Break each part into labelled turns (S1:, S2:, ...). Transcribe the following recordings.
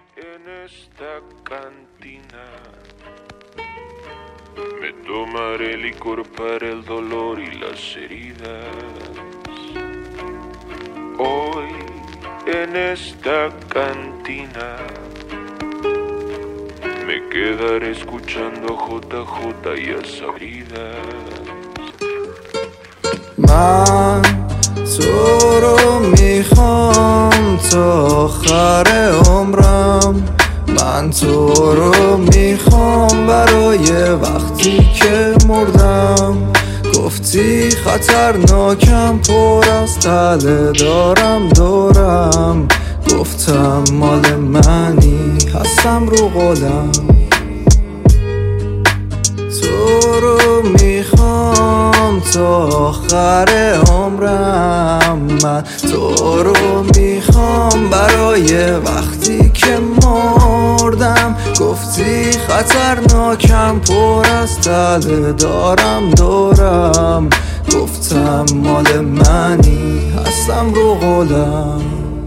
S1: en esta cantina. Me tomaré licor para el dolor y las heridas. Hoy en esta cantina me quedaré escuchando JJ y a Sabridas.
S2: من تو رو میخوام تا آخر عمرم، من تو رو میخوام برای وقتی که مردم. گفتی خطرناکم پر از تله دارم دورم، گفتم مال منی هستم رو قولم. تو رو میخوام تا آخر عمرم، من تو رو میخوام برای وقتی که مردم. گفتی خطرناکم پر از تله دارم دورم، گفتم مال منی هستم رو قولم.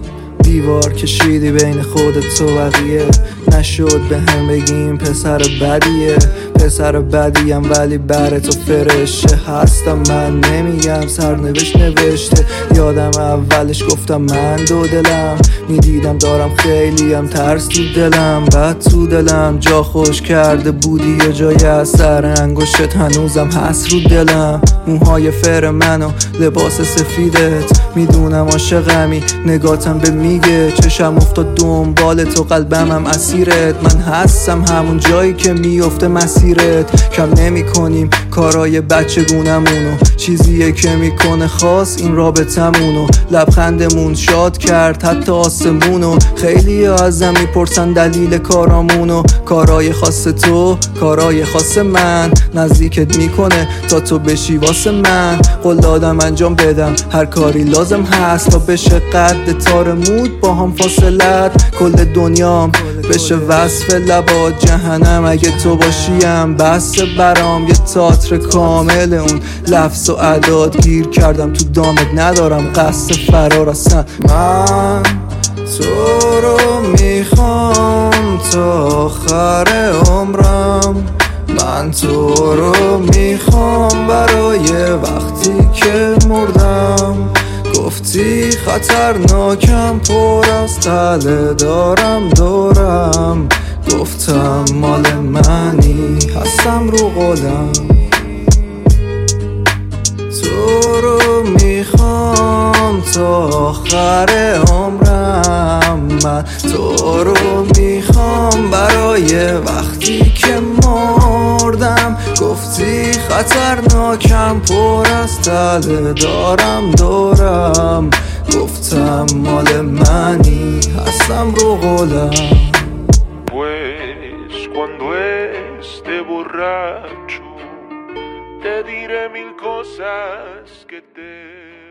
S2: دیوار کشیدی بین خودت و بقیه، نشد به هم بگیم پسر بدیه. پسر بدیم ولی بر تو فرشته هستم، من نمیگم سرنوشت نوشته. یادم اولش گفتم من دو دلم، میدیدم دارم خیلیم ترس تو دلم. بعد تو دلم جا خوش کرده بودی یه جای اثر انگشت هنوزم هست رو دلم. موهای فر منو لباس سفیدت، میدونم عاشقمی نگاتم به میگه. چشم افتاد دنبال تو قلبمم اسیرت، من هستم همون جایی که میفته مسیرت. کم نمی کنیم کارای بچگونمونو، چیزیه که میکنه خاص این رابطمونو. لبخندمون شاد کرد حتی آسمونو، خیلی ازم میپرسن دلیل کارامونو. کارای خاص تو، کارای خاص من، نزدیکت میکنه تا تو بشی واسه من. قول دادم انجام بدم هر کاری لازم هست تا بشه قد تار مود با هم فاصلت. کل دنیام بشه وصف لبات جهنم اگه تو باشیم. بس برام یه تئاتر کامل اون لفظ و اعداد، گیر کردم تو دامت ندارم قصد فرار اصلا. من تو رو میخوام تا آخر عمرم، من تو رو میخوام برای وقتی که مردم. گفتی خطرناکم پر از تله دارم دورم، گفتم مال منی هستم رو قولم. تو رو میخوام تا آخر عمرم، من تو رو میخوام برای وقتی که مردم. گفتی خطرناکم پر از تله دارم دورم، گفتم مال منی هستم رو قولم.
S1: Pues cuando esté borracho te diré mil cosas que te